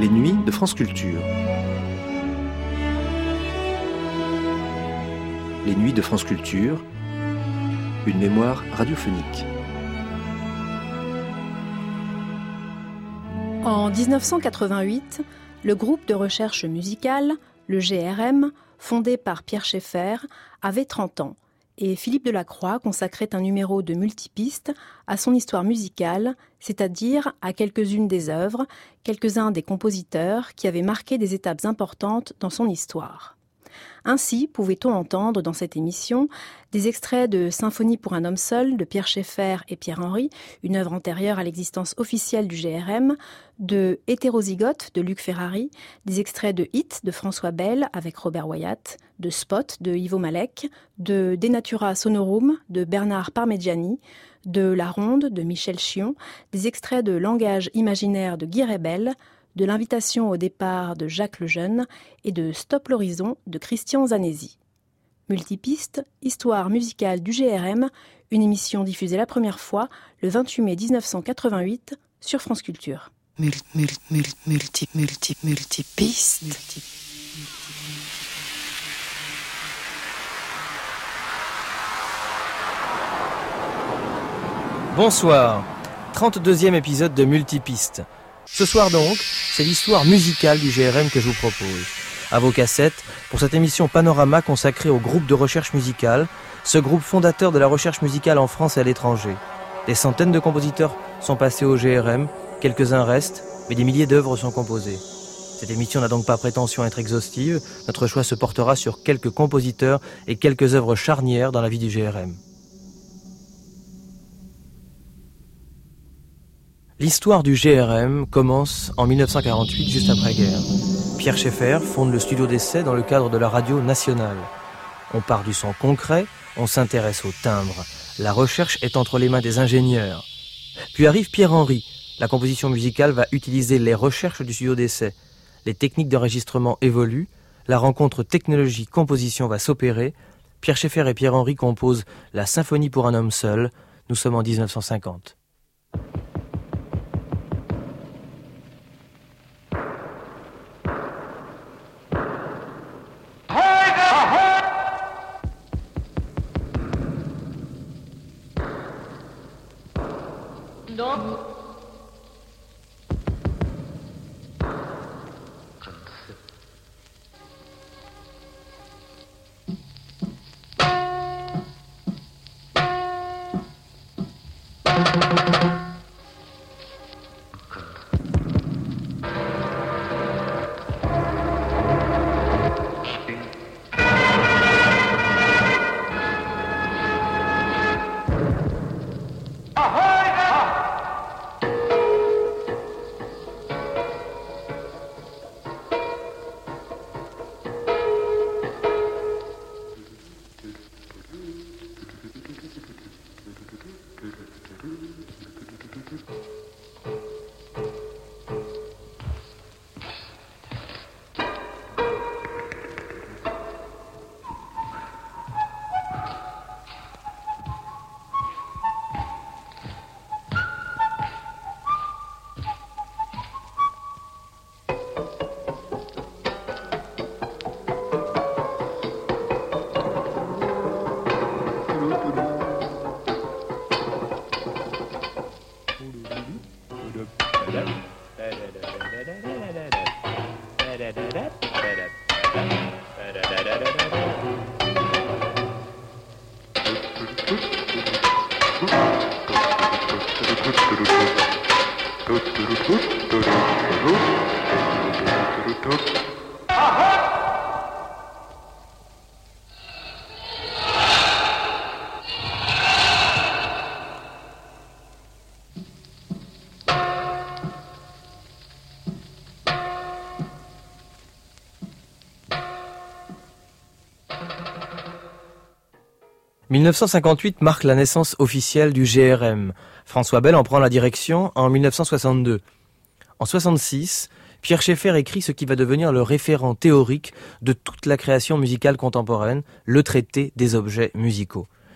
Les nuits de France Culture. Les nuits de France Culture, une mémoire radiophonique. En 1988, le groupe de recherche musicale, le GRM, fondé par Pierre Schaeffer, avait 30 ans et Philippe Delacroix consacrait un numéro de multipistes à son histoire musicale, c'est-à-dire à quelques-unes des œuvres, quelques-uns des compositeurs qui avaient marqué des étapes importantes dans son histoire. Ainsi, pouvait-on entendre dans cette émission des extraits de Symphonie pour un homme seul de Pierre Schaeffer et Pierre Henry, une œuvre antérieure à l'existence officielle du GRM, de Hétérozygote de Luc Ferrari, des extraits de Hit de François Bell avec Robert Wyatt, de Spot de Ivo Malek, de De Natura Sonorum de Bernard Parmigiani, de La Ronde de Michel Chion, des extraits de Langage imaginaire de Guy Rebel, de L'invitation au départ de Jacques Lejeune et de Stop l'horizon de Christian Zanesi. Multipiste, histoire musicale du GRM, une émission diffusée la première fois le 28 mai 1988 sur France Culture. Multipiste. Bonsoir, 32e épisode de Multipiste. Ce soir donc, c'est l'histoire musicale du GRM que je vous propose. À vos cassettes, pour cette émission Panorama consacrée au groupe de recherche musicale, ce groupe fondateur de la recherche musicale en France et à l'étranger. Des centaines de compositeurs sont passés au GRM, quelques-uns restent, mais des milliers d'œuvres sont composées. Cette émission n'a donc pas prétention à être exhaustive, notre choix se portera sur quelques compositeurs et quelques œuvres charnières dans la vie du GRM. L'histoire du GRM commence en 1948, juste après-guerre. Pierre Schaeffer fonde le studio d'essai dans le cadre de la radio nationale. On part du son concret, on s'intéresse au timbre. La recherche est entre les mains des ingénieurs. Puis arrive Pierre Henry. La composition musicale va utiliser les recherches du studio d'essai. Les techniques d'enregistrement évoluent. La rencontre technologie-composition va s'opérer. Pierre Schaeffer et Pierre Henry composent la Symphonie pour un homme seul. Nous sommes en 1950. « 1958 marque la naissance officielle du GRM. François Bell en prend la direction en 1962. En 1966, Pierre Schaeffer écrit ce qui va devenir le référent théorique de toute la création musicale contemporaine, le traité des objets musicaux.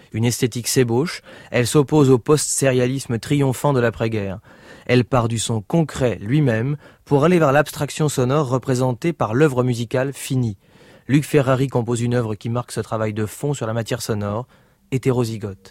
Une esthétique s'ébauche, elle s'oppose au post-sérialisme triomphant de l'après-guerre. Elle part du son concret lui-même pour aller vers l'abstraction sonore représentée par l'œuvre musicale finie. Luc Ferrari compose une œuvre qui marque ce travail de fond sur la matière sonore, Hétérozygote.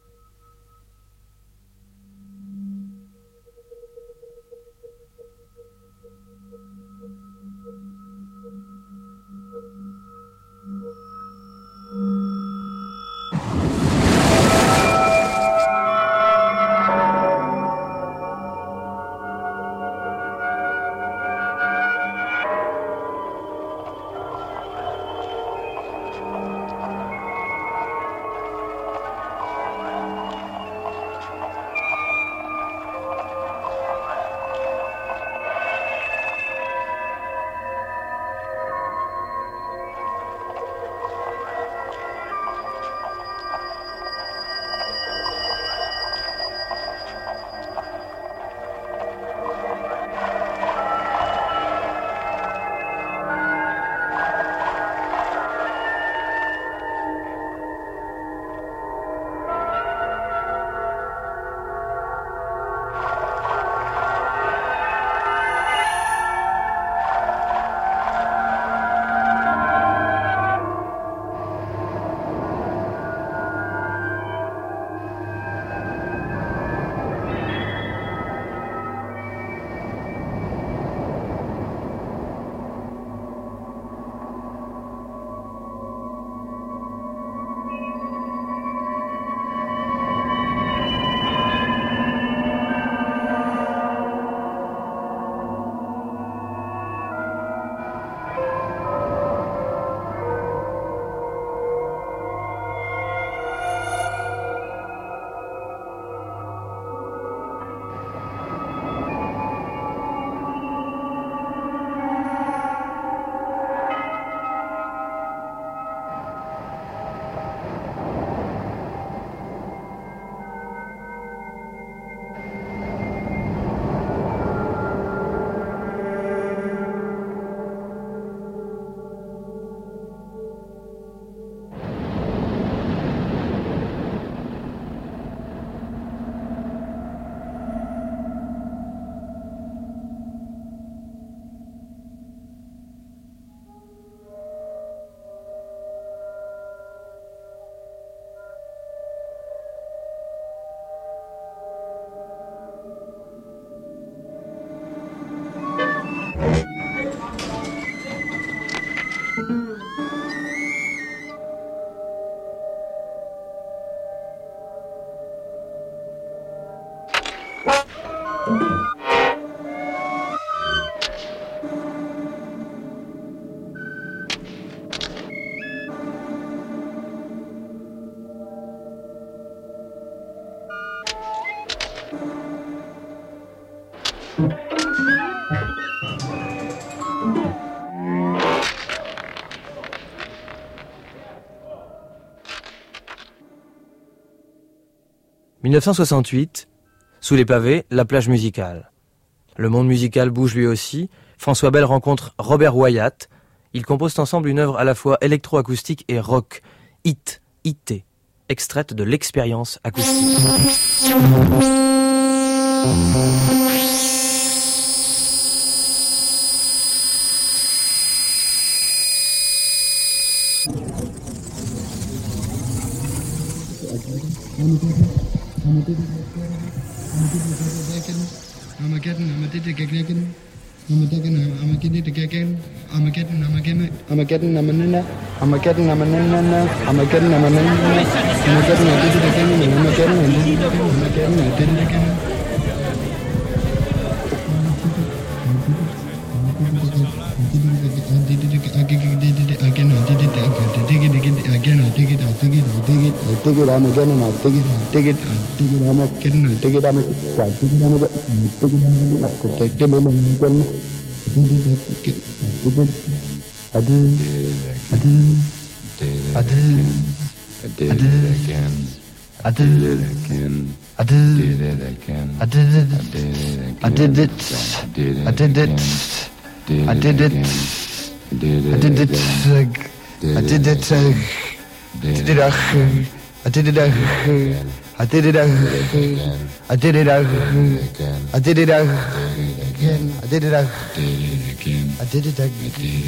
« 1968, sous les pavés, la plage musicale. Le monde musical bouge lui aussi. François Bell rencontre Robert Wyatt. Ils composent ensemble une œuvre à la fois électroacoustique et rock, IT, extraite de l'expérience acoustique. I did it again. I did it again. I did it again. I did it again. I did it again. I did it again.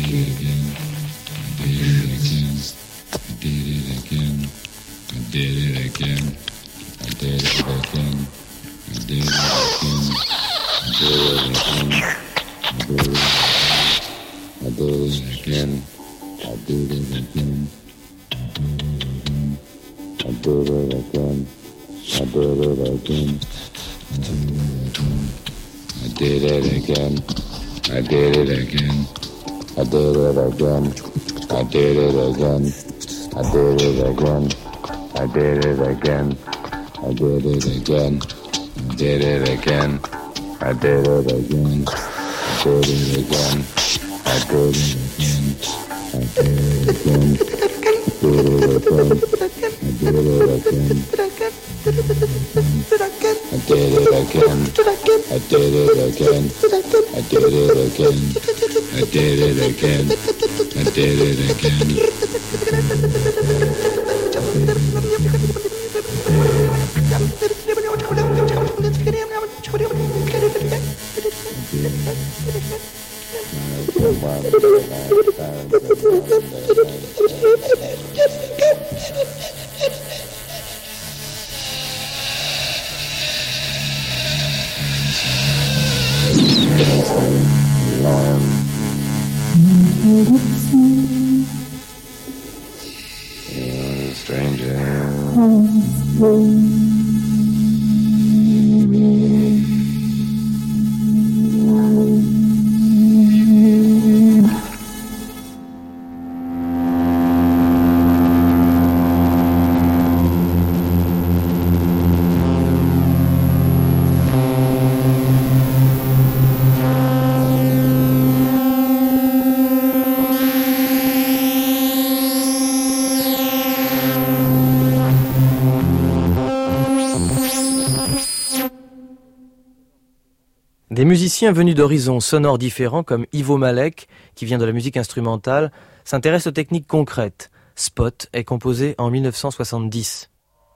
Des musiciens venus d'horizons sonores différents comme Ivo Malek, qui vient de la musique instrumentale, s'intéressent aux techniques concrètes. Spot est composé en 1970.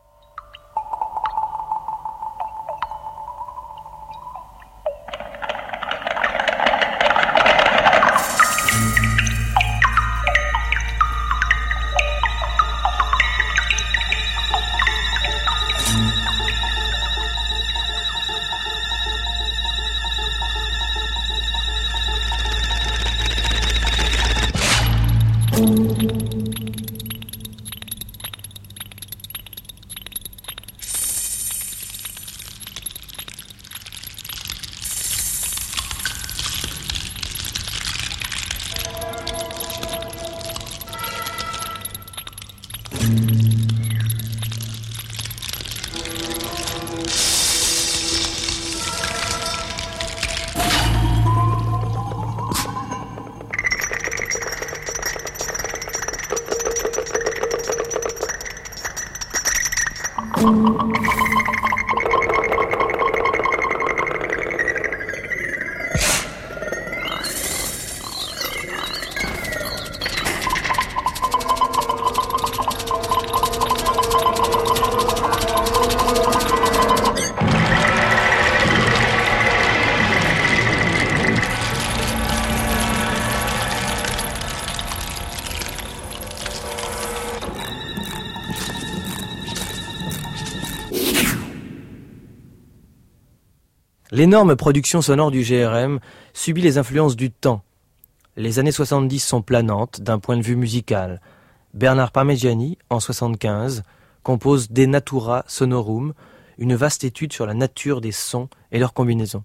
L'énorme production sonore du GRM subit les influences du temps. Les années 70 sont planantes d'un point de vue musical. Bernard Parmigiani, en 1975, compose De Natura Sonorum, une vaste étude sur la nature des sons et leurs combinaisons.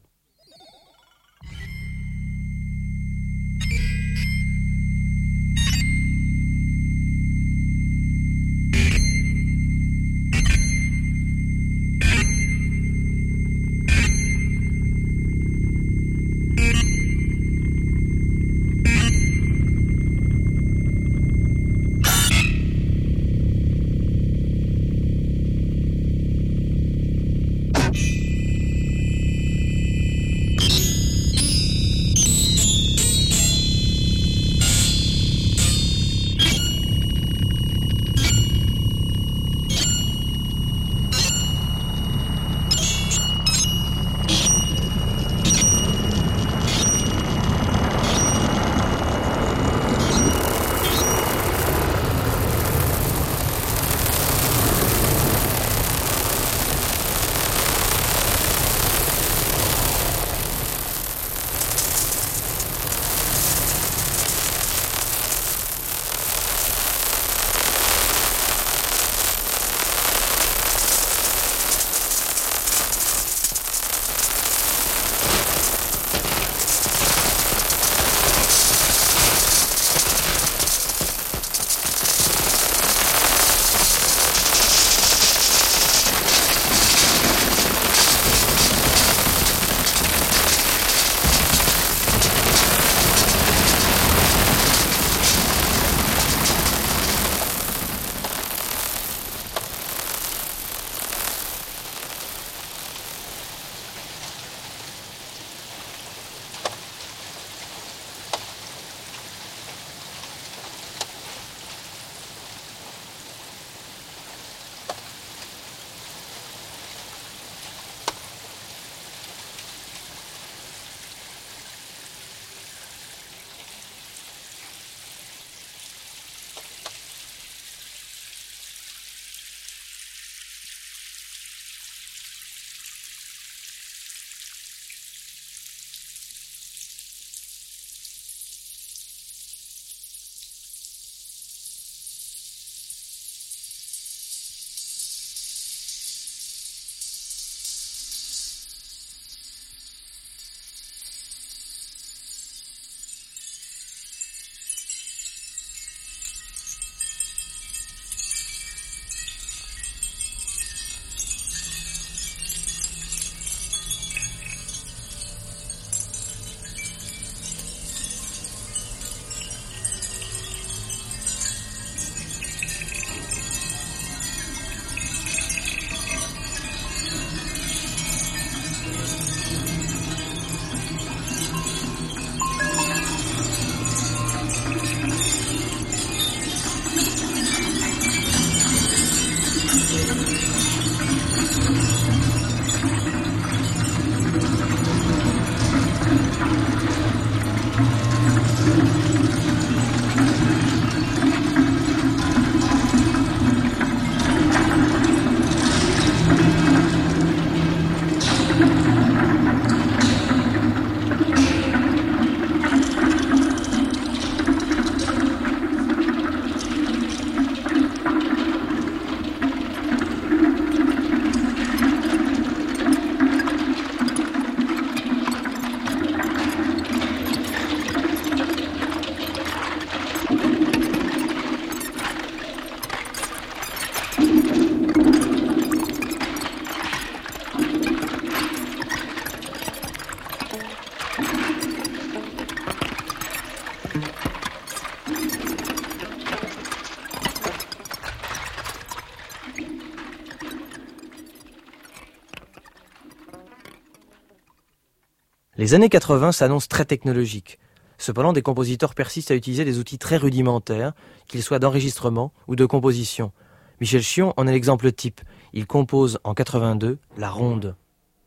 Les années 80 s'annoncent très technologiques. Cependant, des compositeurs persistent à utiliser des outils très rudimentaires, qu'ils soient d'enregistrement ou de composition. Michel Chion en est l'exemple type. Il compose en 82 la ronde.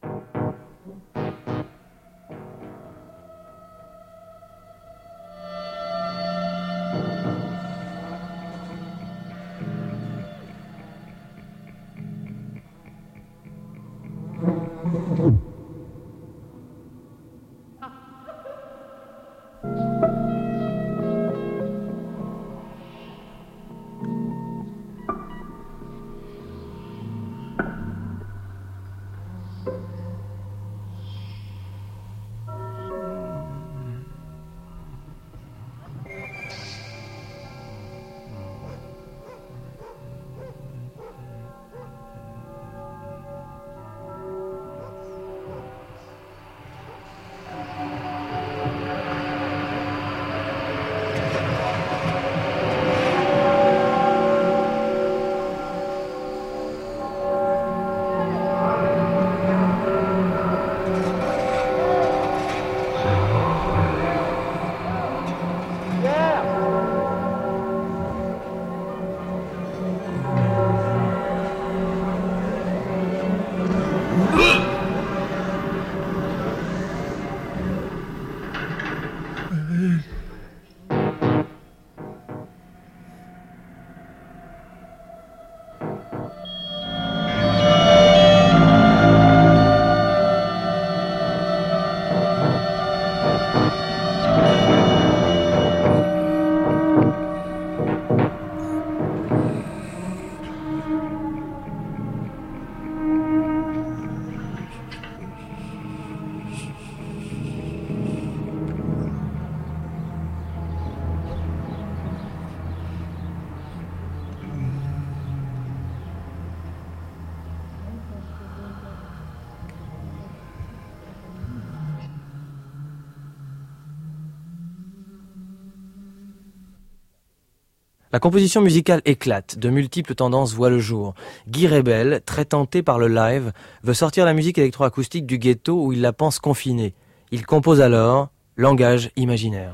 La composition musicale éclate, de multiples tendances voient le jour. Guy Rebel, très tenté par le live, veut sortir la musique électroacoustique du ghetto où il la pense confinée. Il compose alors Langage imaginaire.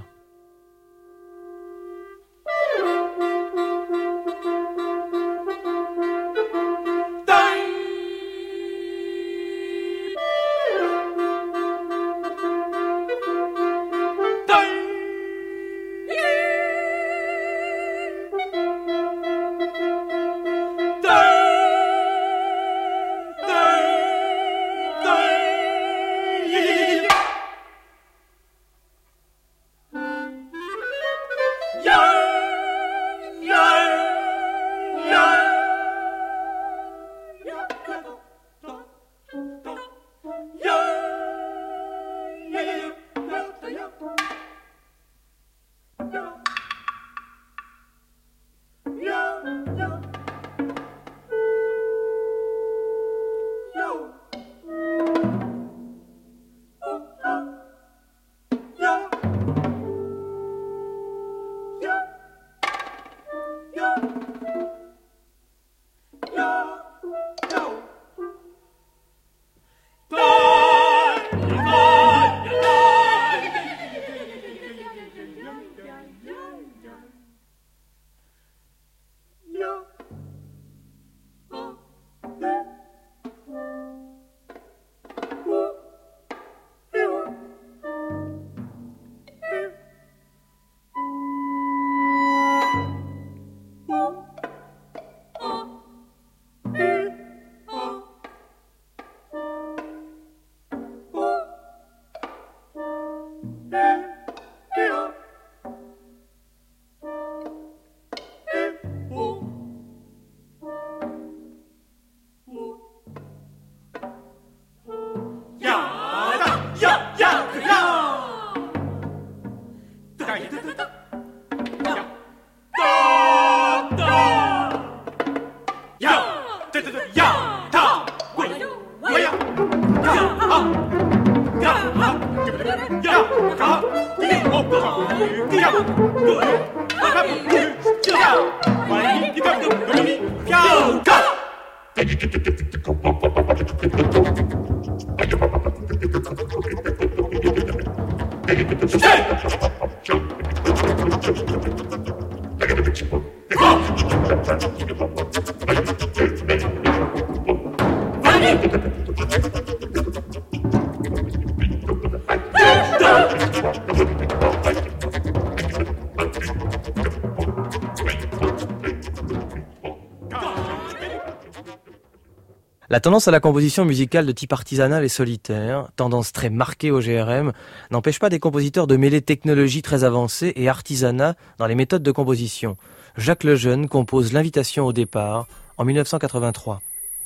La tendance à la composition musicale de type artisanal et solitaire, tendance très marquée au GRM, n'empêche pas des compositeurs de mêler technologie très avancée et artisanat dans les méthodes de composition. Jacques Lejeune compose l'Invitation au départ en 1983.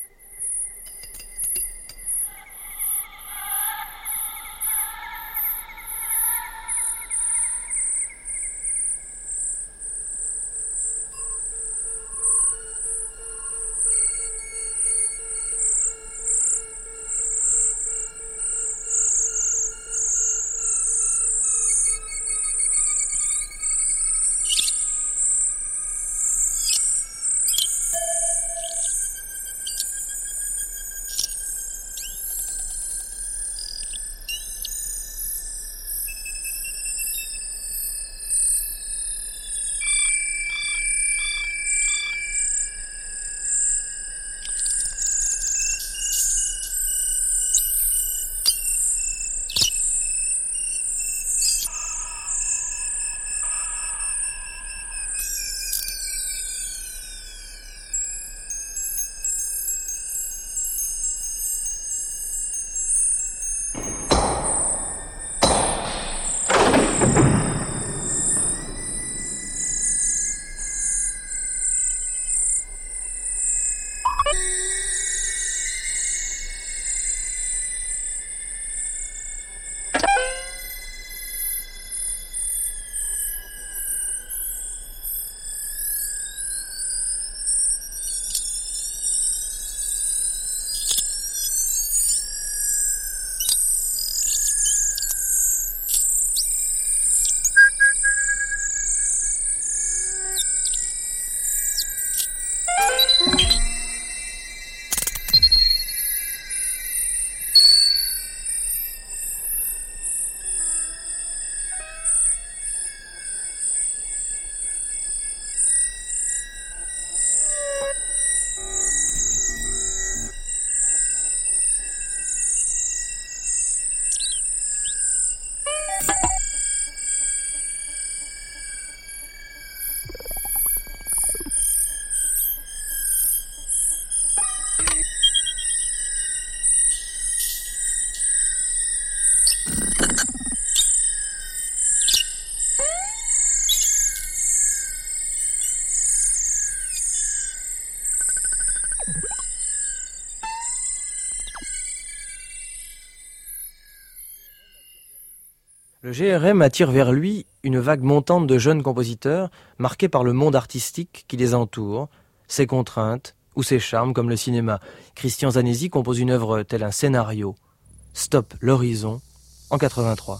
Le GRM attire vers lui une vague montante de jeunes compositeurs marqués par le monde artistique qui les entoure, ses contraintes ou ses charmes comme le cinéma. Christian Zanesi compose une œuvre telle un scénario, Stop l'horizon, en 83.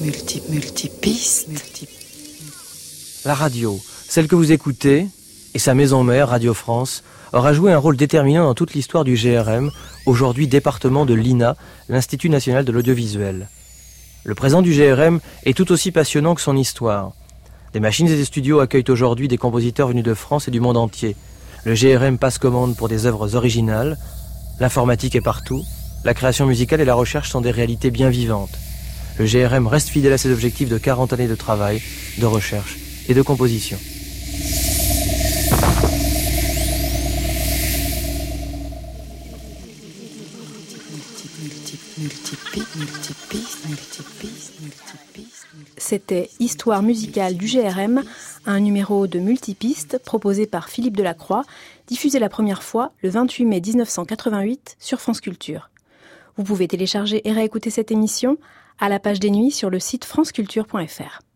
multipiste. La radio, celle que vous écoutez, et sa maison mère, Radio France, aura joué un rôle déterminant dans toute l'histoire du GRM, aujourd'hui département de l'INA, l'Institut national de l'audiovisuel. Le présent du GRM est tout aussi passionnant que son histoire. Des machines et des studios accueillent aujourd'hui des compositeurs venus de France et du monde entier. Le GRM passe commande pour des œuvres originales. L'informatique est partout. La création musicale et la recherche sont des réalités bien vivantes. Le GRM reste fidèle à ses objectifs de 40 années de travail, de recherche et de composition. C'était Histoire musicale du GRM, un numéro de multipiste proposé par Philippe Delacroix, diffusé la première fois le 28 mai 1988 sur France Culture. Vous pouvez télécharger et réécouter cette émission à la page des nuits sur le site franceculture.fr.